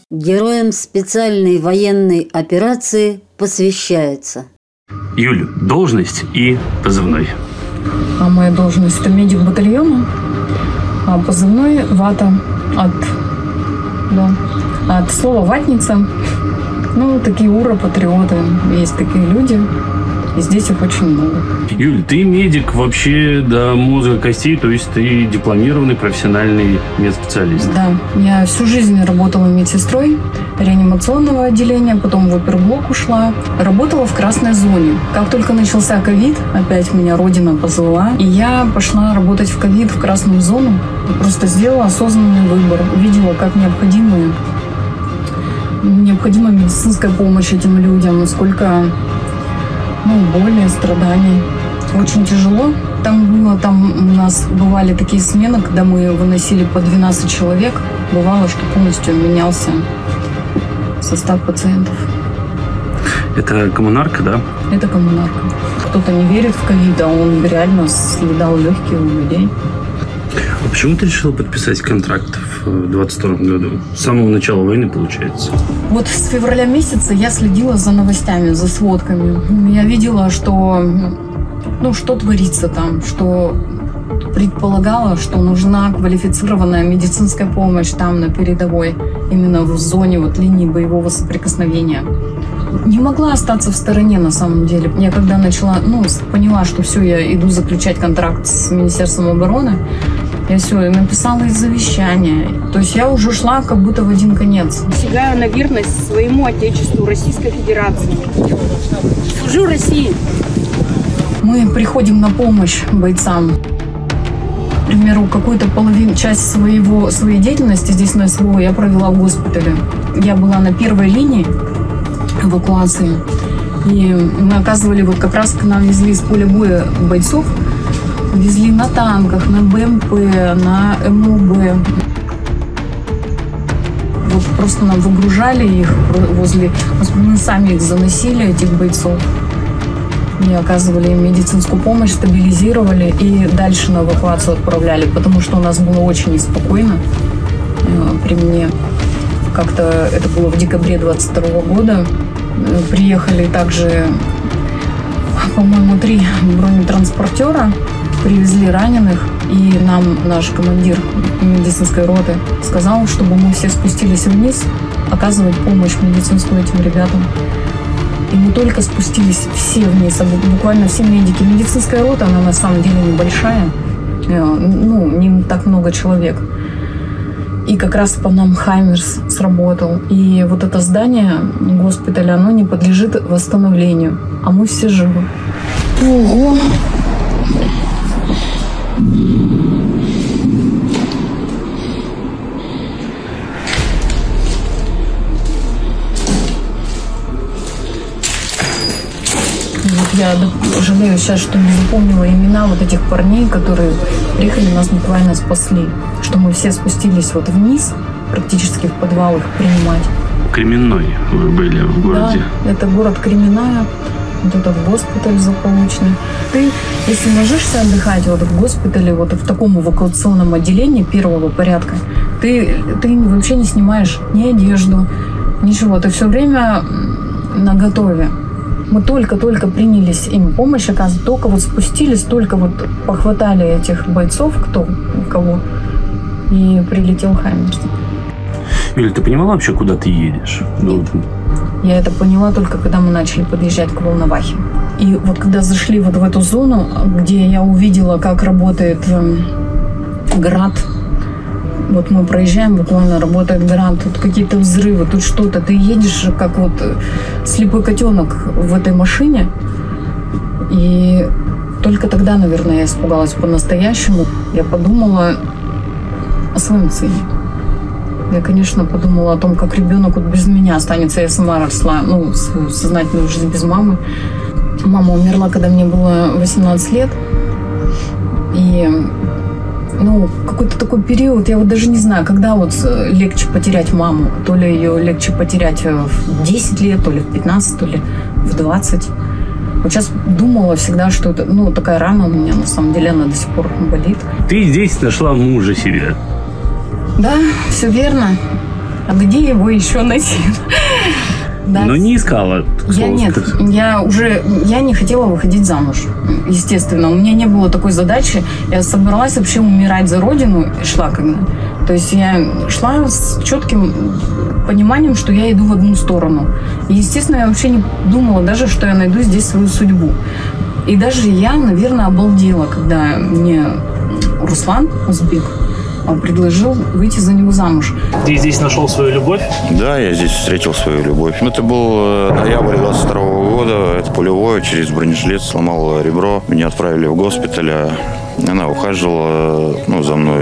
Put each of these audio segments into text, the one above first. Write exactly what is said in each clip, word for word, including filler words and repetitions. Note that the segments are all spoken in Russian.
Героям специальной военной операции посвящается. Юль, должность и позывной. А моя должность – это медик батальона, а позывной – вата от, да, от слова «ватница». Ну, такие ура-патриоты, есть такие люди, и здесь их очень много. Юль, ты медик вообще до мозга костей, то есть ты дипломированный профессиональный медспециалист. Да, я всю жизнь работала медсестрой реанимационного отделения, потом в оперблок ушла. Работала в красной зоне. Как только начался ковид, опять меня родина позвала, и я пошла работать в ковид в красную зону. Просто сделала осознанный выбор. Увидела, как необходима, необходима медицинская помощь этим людям, сколько ну, боли, страданий. Очень тяжело. Там было, там у нас бывали такие смены, когда мы выносили по двенадцать человек. Бывало, что полностью менялся состав пациентов. Это коммунарка, да? Это коммунарка. Кто-то не верит в ковид, а он реально съедал легкие у людей. А почему ты решила подписать контракт в двадцать втором году? С самого начала войны, получается. Вот с февраля месяца я следила за новостями, за сводками. Я видела, что, ну, что творится там, что предполагала, что нужна квалифицированная медицинская помощь там на передовой, именно в зоне вот линии боевого соприкосновения. Не могла остаться в стороне на самом деле. Я когда начала, ну, поняла, что все, я иду заключать контракт с Министерством обороны, я все, написала из завещания. То есть я уже шла как будто в один конец. Присягаю на верность своему Отечеству, Российской Федерации. Служу России. Мы приходим на помощь бойцам. К примеру, какую-то половину, часть своего, своей деятельности здесь на СВО я провела в госпитале. Я была на первой линии эвакуации. И мы оказывали, вот как раз к нам везли из поля боя бойцов, везли на танках, на БМП, на МОБ. Вот просто нам выгружали их возле... Мы сами их заносили, этих бойцов. И оказывали им медицинскую помощь, стабилизировали и дальше на эвакуацию отправляли, потому что у нас было очень неспокойно при мне. Как-то это было в декабре двадцать второго года. Приехали также, по-моему, три бронетранспортера, привезли раненых, и нам наш командир медицинской роты сказал, чтобы мы все спустились вниз, оказывать помощь медицинскую этим ребятам. И мы только спустились все вниз, буквально все медики. Медицинская рота, она на самом деле небольшая, ну, не так много человек. И как раз по нам Хаймерс сработал. И вот это здание госпиталя, оно не подлежит восстановлению. А мы все живы. Ого! Я жалею сейчас, что не запомнила имена вот этих парней, которые приехали, нас буквально спасли. Что мы все спустились вот вниз, практически в подвал их принимать. Кременной вы были в городе? Да, это город Кременная, вот этот госпиталь злополучный. Ты, если ложишься отдыхать вот в госпитале, вот в таком эвакуационном отделении первого порядка, ты, ты вообще не снимаешь ни одежду, ничего. Ты все время наготове. Мы только-только принялись им помощь оказывать, только вот спустились, только вот похватали этих бойцов, кто, кого, и прилетел Хаймерс. Юля, ты понимала вообще, куда ты едешь? Нет. Я это поняла только, когда мы начали подъезжать к Волновахе. И вот когда зашли вот в эту зону, где я увидела, как работает э, град, вот мы проезжаем, буквально работает град, тут какие-то взрывы, тут что-то. Ты едешь, как вот слепой котенок в этой машине. И только тогда, наверное, я испугалась по-настоящему. Я подумала о своем сыне. Я, конечно, подумала о том, как ребенок вот без меня останется. Я сама росла, ну, свою сознательную жизнь без мамы. Мама умерла, когда мне было восемнадцать лет. И... Ну, какой-то такой период, я вот даже не знаю, когда вот легче потерять маму. То ли ее легче потерять в десять лет, то ли в пятнадцать, то ли в двадцать. Вот сейчас думала всегда, что это, ну, такая рана у меня, на самом деле, она до сих пор болит. Ты здесь нашла мужа себе. Да, все верно. А где его еще найти? Да. Но не искала. Я нет, я уже, я не хотела выходить замуж, естественно. У меня не было такой задачи. Я собралась вообще умирать за родину и шла когда. То есть я шла с четким пониманием, что я иду в одну сторону. И, естественно, я вообще не думала даже, что я найду здесь свою судьбу. И даже я, наверное, обалдела, когда мне Руслан, узбек, предложил выйти за него замуж. Ты здесь нашел свою любовь? Да, я здесь встретил свою любовь. Ну, это был ноябрь двадцать второго года. Это пулевое, через бронежилет сломал ребро. Меня отправили в госпиталь. Она ухаживала, ну, за мной.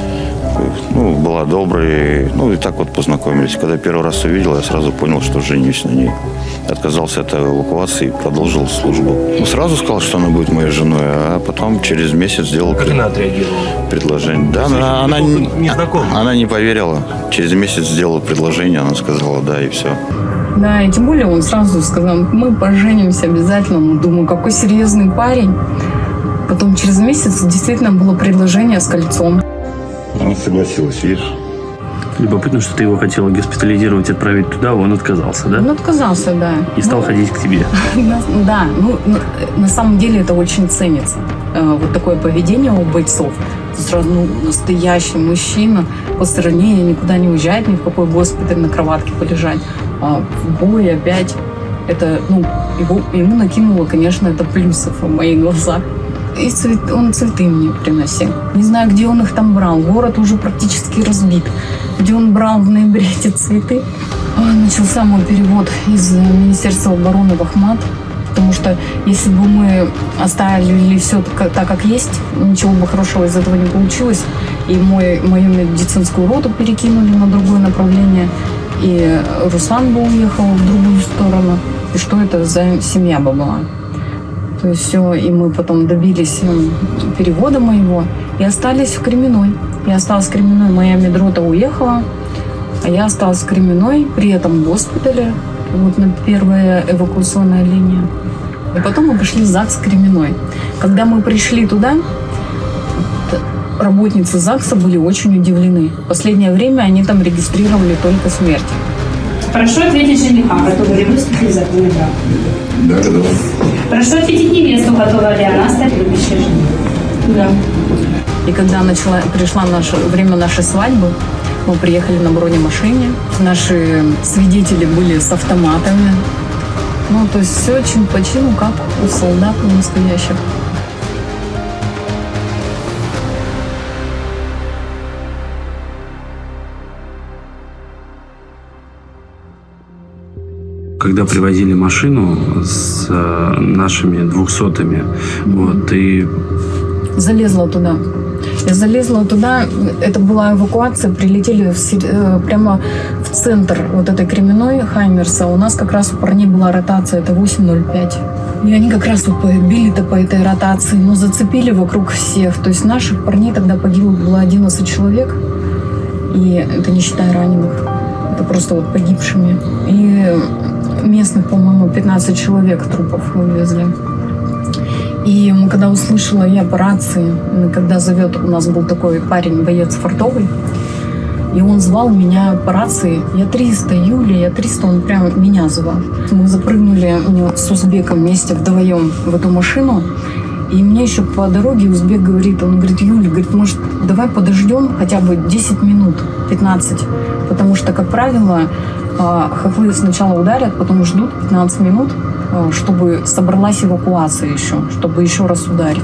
Ну, была доброй. Ну, и так вот познакомились. Когда первый раз увидел, я сразу понял, что женюсь на ней. Отказался от эвакуации и продолжил службу. Ну, сразу сказал, что она будет моей женой, а потом через месяц сделал как пред... она отреагировала? предложение. Да, она, она, не она не поверила. Через месяц сделала предложение, она сказала да, и все. Да, и тем более он сразу сказал, мы поженимся обязательно. Думаю, какой серьезный парень. Потом через месяц действительно было предложение с кольцом. Она согласилась, видишь? Любопытно, что ты его хотела госпитализировать, отправить туда, а он отказался, да? Он отказался, да. И стал ну, ходить к тебе. Да, ну, на самом деле это очень ценится. Вот такое поведение у бойцов. Сразу ну, настоящий мужчина по стороне, никуда не уезжает, ни в какой госпиталь на кроватке полежать. А в бой опять. Это, ну, его, ему накинуло, конечно, это плюсов в моих глазах. И цвет, он цветы мне приносил. Не знаю, где он их там брал. Город уже практически разбит. Где он брал в ноябре эти цветы. Начался мой перевод из Министерства обороны в Ахмат. Потому что если бы мы оставили все так, как есть, ничего бы хорошего из этого не получилось. И мой, мою медицинскую роту перекинули на другое направление. И Руслан бы уехал в другую сторону. И что это за семья бы была? То есть все, и мы потом добились перевода моего и остались в Кременной. Я осталась в Кременной, моя медрота уехала, а я осталась в Кременной, при этом в госпитале, вот на первая эвакуационная линия. И потом мы пришли в ЗАГС Кременной. Когда мы пришли туда, работницы ЗАГСа были очень удивлены. В последнее время они там регистрировали только смерть. Прошу ответить жениха, готова ли выступить за твой брак? Да, готова. Прошу ответить невесту, готова ли она стать любящей женой? Да. И когда начала, пришла наше, время нашей свадьбы, мы приехали на бронемашине. Наши свидетели были с автоматами. Ну, то есть все чин по чину, как у солдат настоящих. Когда привозили машину с э, нашими двухсотыми, mm-hmm. вот, и... Залезла туда. Я залезла туда, это была эвакуация, прилетели в, прямо в центр вот этой Кременной Хаймерса. У нас как раз у парней была ротация, это восемь ноль пять. И они как раз били-то по этой ротации, но зацепили вокруг всех. То есть наших парней тогда погибло было одиннадцать человек, и это не считая раненых, это просто вот погибшими. И местных, по-моему, пятнадцать человек трупов вывезли. И когда услышала я по рации, когда зовет, у нас был такой парень, боец фортовый, и он звал меня по рации, я триста, Юля, я триста, он прямо меня звал. Мы запрыгнули с узбеком вместе вдвоем в эту машину, и мне еще по дороге узбек говорит, он говорит, Юля, говорит, может, давай подождем хотя бы десять минут, пятнадцать, потому что, как правило, хохлы сначала ударят, потом ждут пятнадцать минут, чтобы собралась эвакуация еще, чтобы еще раз ударить.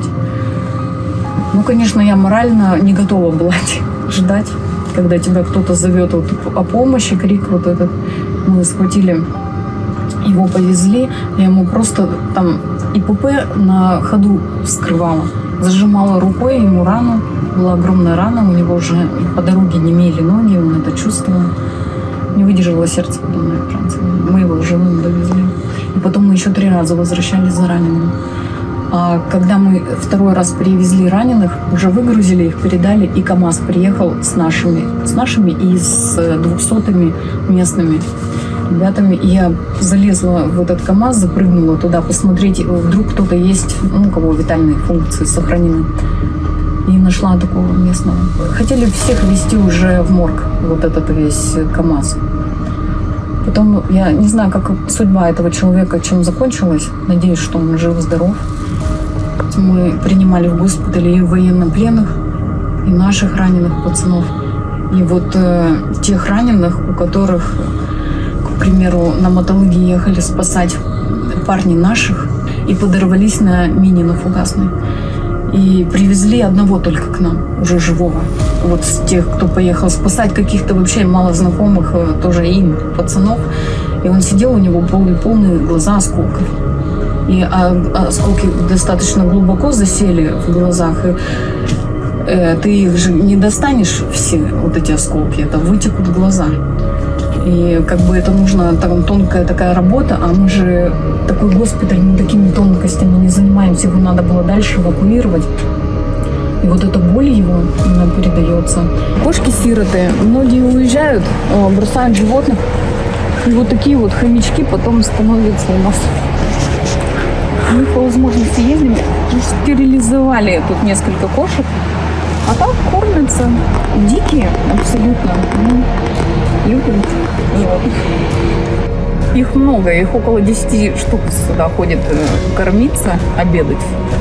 Ну, конечно, я морально не готова была ждать, когда тебя кто-то зовет вот о помощи, крик вот этот. Мы схватили, его повезли, я ему просто там ИПП на ходу вскрывала, зажимала рукой ему рану, была огромная рана, у него уже по дороге немели ноги, он это чувствовал. Не выдержало сердце потом на операции. Мы его живым довезли. И потом мы еще три раза возвращались за ранеными. А когда мы второй раз привезли раненых, уже выгрузили их, передали, и КАМАЗ приехал с нашими, с нашими и с двухсотыми местными ребятами. И я залезла в этот КАМАЗ, запрыгнула туда посмотреть, вдруг кто-то есть, ну, у кого витальные функции сохранены. И нашла такого местного. Хотели всех везти уже в морг, вот этот весь КАМАЗ. Потом, я не знаю, как судьба этого человека, чем закончилась. Надеюсь, что он жив-здоров. Мы принимали в госпитале и военнопленных, и наших раненых пацанов. И вот э, тех раненых, у которых, к примеру, на мотологии ехали спасать парни наших и подорвались на мине на фугасной. И привезли одного только к нам, уже живого. Вот с тех, кто поехал спасать каких-то вообще мало знакомых, тоже им, пацанов. И он сидел, у него полные, полные глаза осколков. И а, осколки достаточно глубоко засели в глазах. И э, ты их же не достанешь все, вот эти осколки. Это вытекут глаза. И как бы это нужно, там тонкая такая работа, а мы же такой госпиталь, мы такими тонкостями не занимаемся, его надо было дальше эвакуировать. И вот эта боль его, она передается. Кошки-сироты, многие уезжают, бросают животных, и вот такие вот хомячки потом становятся у нас. Мы по возможности ездим, стерилизовали тут несколько кошек, а так кормятся дикие абсолютно. Ну, любят животных. Их много, их около десяти штук сюда ходит кормиться, обедать.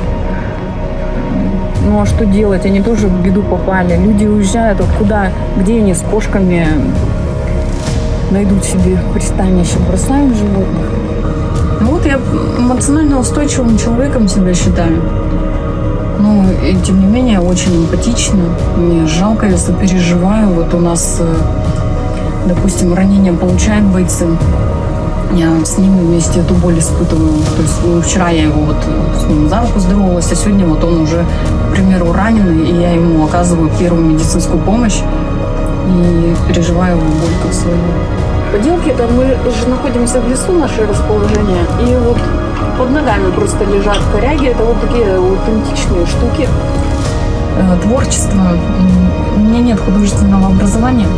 Ну а что делать? Они тоже в беду попали. Люди уезжают, вот куда, где они с кошками найдут себе пристанище, бросают животных. Ну вот я эмоционально устойчивым человеком себя считаю. Ну, и тем не менее, очень эмпатично. Мне жалко, я сопереживаю. Вот у нас, допустим, ранения получают бойцы. Я с ними вместе эту боль испытываю. То есть ну, вчера я его вот с ним за руку здоровалась, а сегодня вот он уже, к примеру, раненый, и я ему оказываю первую медицинскую помощь и переживаю его боль как свою. Поделки-то мы же находимся в лесу, наше расположение, и вот под ногами просто лежат коряги. Это вот такие аутентичные штуки. Творчество. У меня нет художественного образования.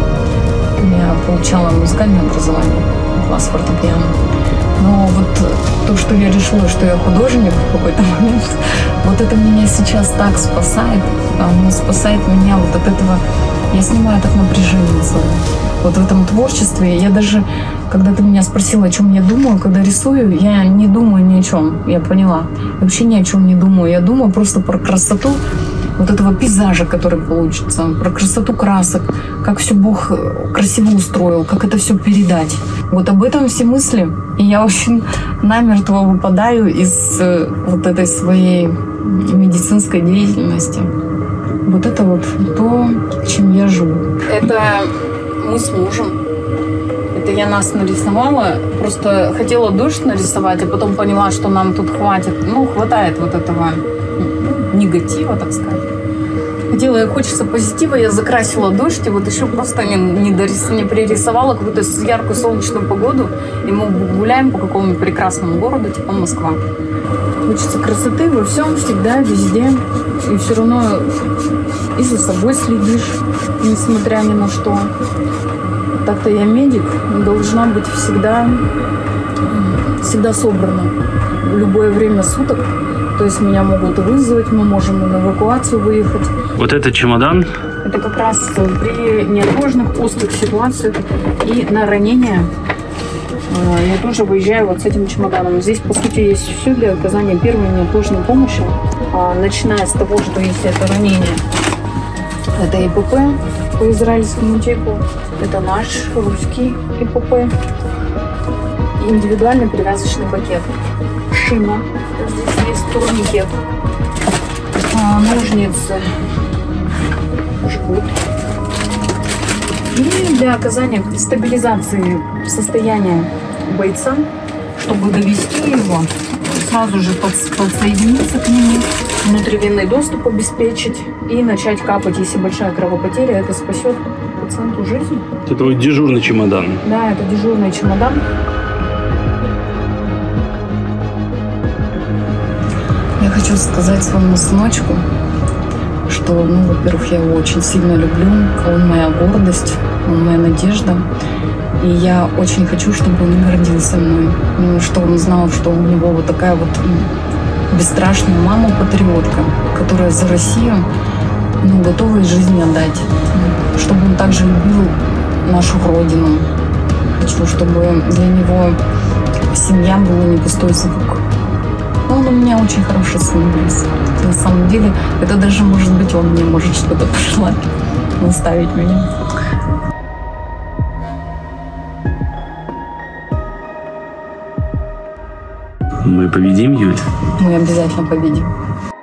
Я получала музыкальное образование, класс фортепиано. Но вот то, что я решила, что я художник в какой-то момент, вот это меня сейчас так спасает. Оно спасает меня вот от этого. Я снимаю так напряжение свое. Вот в этом творчестве я даже, когда ты меня спросила, о чем я думаю, когда рисую, я не думаю ни о чем, я поняла. Я вообще ни о чем не думаю. Я думаю просто про красоту вот этого пейзажа, который получится, про красоту красок, как все Бог красиво устроил, как это все передать. Вот об этом все мысли. И я очень намертво выпадаю из вот этой своей медицинской деятельности. Вот это вот то, чем я живу. Это мы с мужем. Это я нас нарисовала. Просто хотела дождь нарисовать, а потом поняла, что нам тут хватит. Ну, хватает вот этого негатива, так сказать. Хотела, хочется позитива, я закрасила дождь, и вот еще просто не, не, дорис, не пририсовала какую-то яркую солнечную погоду, и мы гуляем по какому-нибудь прекрасному городу, типа Москва. Хочется красоты во всем, всегда, везде, и все равно и за собой следишь, несмотря ни на что. Так-то я медик, должна быть всегда, всегда собрана в любое время суток. То есть меня могут вызвать, мы можем на эвакуацию выехать. Вот это чемодан? Это как раз при неотложных, острых ситуациях и на ранение я тоже выезжаю вот с этим чемоданом. Здесь, по сути, есть все для оказания первой неотложной помощи. Начиная с того, что если это ранение, это ИПП по израильскому типу, это наш русский ИПП, индивидуальный перевязочный пакет, шина. Здесь есть турникет, а, ножницы, жгут. И для оказания стабилизации состояния бойца, чтобы довести его, сразу же подсоединиться к нему, внутривенный доступ обеспечить и начать капать, если большая кровопотеря, это спасет пациенту жизнь. Это твой дежурный чемодан? Да, это дежурный чемодан. Я хочу сказать своему сыночку, что, ну, во-первых, я его очень сильно люблю, он моя гордость, он моя надежда. И я очень хочу, чтобы он гордился мной, ну, что он знал, что у него вот такая вот бесстрашная мама-патриотка, которая за Россию ну, готовы жизнь отдать, чтобы он также любил нашу родину. Хочу, чтобы для него семья была не пустой звук. Но он у меня очень хороший сын, Борис. На самом деле, это даже, может быть, он мне может что-то пожелать, наставить меня. Мы победим, Юль? Мы обязательно победим.